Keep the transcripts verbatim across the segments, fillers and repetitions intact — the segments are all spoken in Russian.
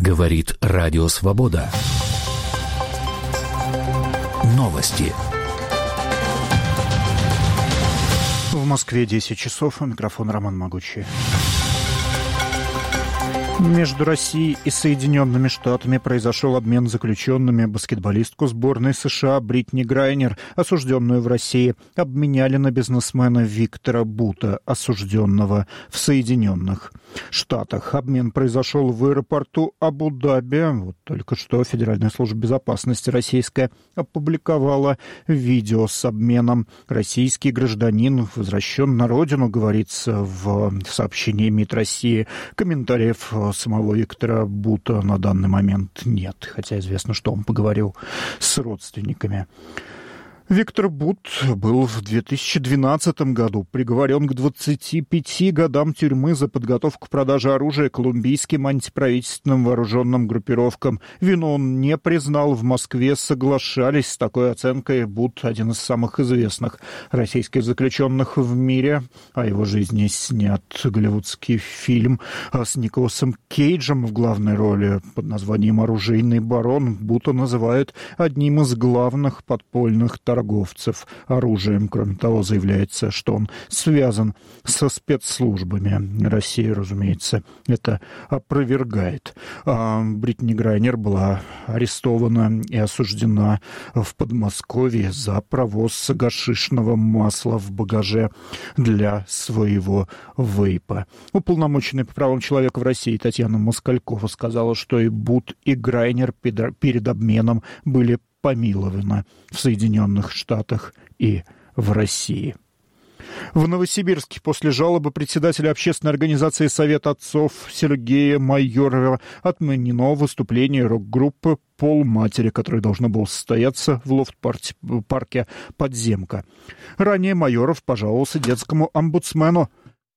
Говорит Радио Свобода. Новости. В Москве десять часов. У микрофона Роман Могучий. Между Россией и Соединенными Штатами произошел обмен заключенными. Баскетболистку сборной США Бритни Грайнер, осужденную в России, обменяли на бизнесмена Виктора Бута, осужденного в Соединенных Штатах. Обмен произошел в аэропорту Абу-Даби. Вот только что Федеральная служба безопасности российская опубликовала видео с обменом. Российский гражданин возвращен на родину, говорится в сообщении МИД России. Комментариев самого Виктора Бута на данный момент нет, хотя известно, что он поговорил с родственниками. Виктор Бут был в две тысячи двенадцатом году приговорен к двадцати пяти годам тюрьмы за подготовку к продаже оружия колумбийским антиправительственным вооруженным группировкам. Вину он не признал. В Москве соглашались с такой оценкой. Бут — один из самых известных российских заключенных в мире. О его жизни снят голливудский фильм с Николасом Кейджем в главной роли под названием «Оружейный барон». Бута называют одним из главных подпольных торговцев. торговцев оружием. Кроме того, заявляется, что он связан со спецслужбами. Россия, разумеется, это опровергает. А Бритни Грайнер была арестована и осуждена в Подмосковье за провоз гашишного масла в багаже для своего вейпа. Уполномоченная по правам человека в России Татьяна Москалькова сказала, что и Бут, и Грайнер перед обменом были помиловано в Соединенных Штатах и в России. В Новосибирске после жалобы председателя общественной организации «Совет отцов» Сергея Майорова отменено выступление рок-группы «Пол Матери», которое должно было состояться в лофт-парке «Подземка». Ранее Майоров пожаловался детскому омбудсмену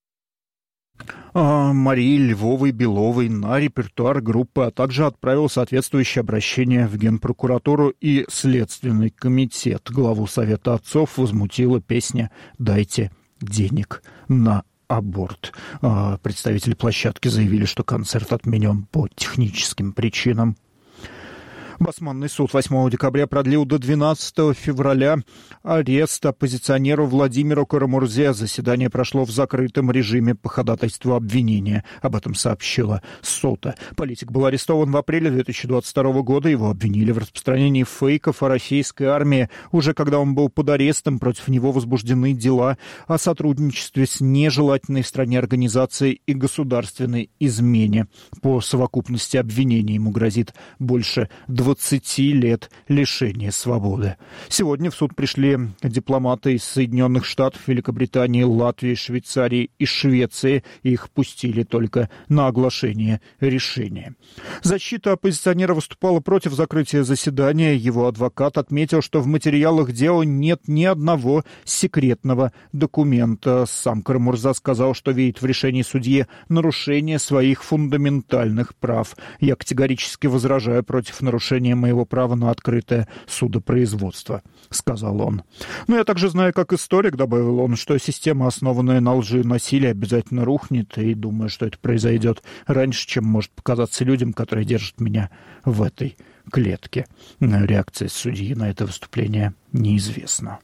Марии Львовой-Беловой на репертуар группы, а также отправил соответствующее обращение в Генпрокуратуру и Следственный комитет. Главу Совета отцов возмутила песня «Дайте денег на аборт». Представители площадки заявили, что концерт отменен по техническим причинам. Басманный суд восьмого декабря продлил до двенадцатого февраля арест оппозиционеру Владимиру Карамурзе. Заседание прошло в закрытом режиме по ходатайству обвинения. Об этом сообщила СОТА. Политик был арестован в апреле две тысячи двадцать второго года. Его обвинили в распространении фейков о российской армии. Уже когда он был под арестом, против него возбуждены дела о сотрудничестве с нежелательной в стране организацией и государственной измене. По совокупности обвинений ему грозит больше двадцати лет лишения свободы. Сегодня в суд пришли дипломаты из Соединенных Штатов, Великобритании, Латвии, Швейцарии и Швеции. Их пустили только на оглашение решения. Защита оппозиционера выступала против закрытия заседания. Его адвокат отметил, что в материалах дела нет ни одного секретного документа. Сам Карамурза сказал, что видит в решении судьи нарушение своих фундаментальных прав. «Я категорически возражаю против нарушения моего права на открытое судопроизводство», — сказал он. «Но я также знаю, как историк», — добавил он, «что система, основанная на лжи и насилии, обязательно рухнет, и думаю, что это произойдет раньше, чем может показаться людям, которые держат меня в этой клетке». Реакция судьи на это выступление неизвестна.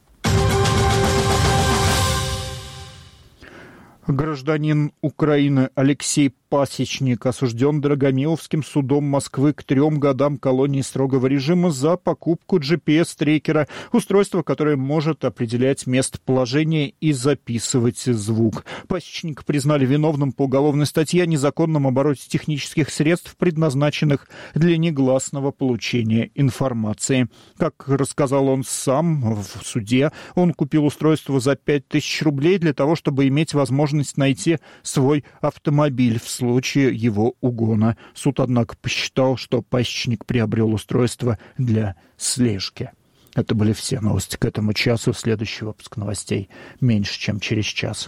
Гражданин Украины Алексей Пасечник осужден Драгомиловским судом Москвы к трем годам колонии строгого режима за покупку джи пи эс-трекера, устройство, которое может определять местоположение и записывать звук. Пасечника признали виновным по уголовной статье о незаконном обороте технических средств, предназначенных для негласного получения информации. Как рассказал он сам в суде, он купил устройство за пять тысяч рублей для того, чтобы иметь возможность найти свой автомобиль в случае его угона. Суд, однако, посчитал, что пасечник приобрел устройство для слежки. Это были все новости к этому часу. Следующий выпуск новостей меньше, чем через час.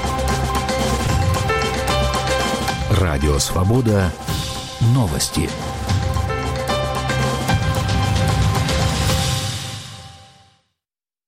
Радио Свобода. Новости.